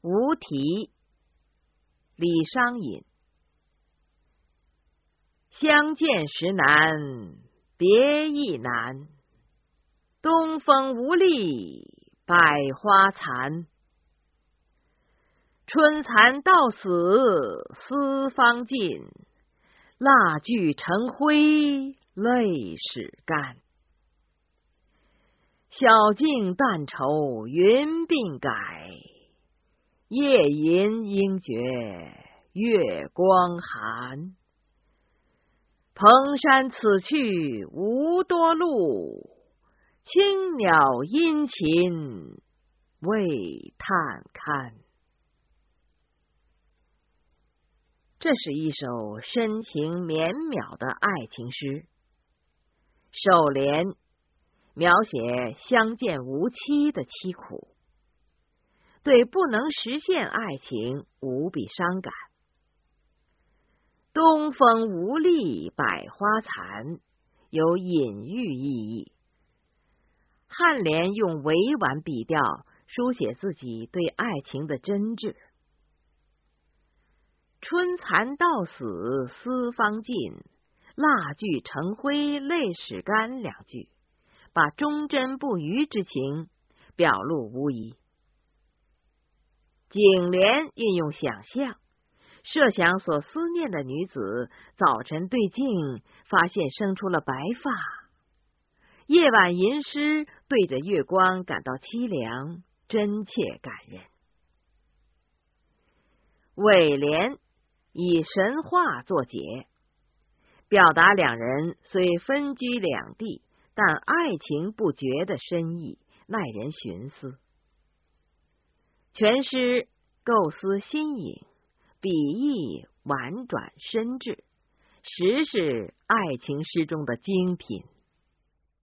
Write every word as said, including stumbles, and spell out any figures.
无题，李商隐。相见时难别亦难，东风无力百花残。春蚕到死丝方尽，蜡炬成灰泪始干。晓镜但愁云鬓改，夜吟应觉月光寒。蓬山此去无多路，青鸟殷勤为探看。这是一首深情绵邈的爱情诗。首联描写相见无期的凄苦，对不能实现爱情无比伤感。东风无力百花残，有隐喻意义。颔联用委婉笔调书写自己对爱情的真挚。春蚕到死丝方尽，蜡炬成灰泪始干两句，把忠贞不渝之情表露无遗。颈联运用想象，设想所思念的女子早晨对镜发现生出了白发，夜晚吟诗对着月光感到凄凉，真切感人。尾联以神话作结，表达两人虽分居两地，但爱情不绝的深意，耐人寻思。全诗构思新颖，笔意婉转深挚，实是爱情诗中的精品。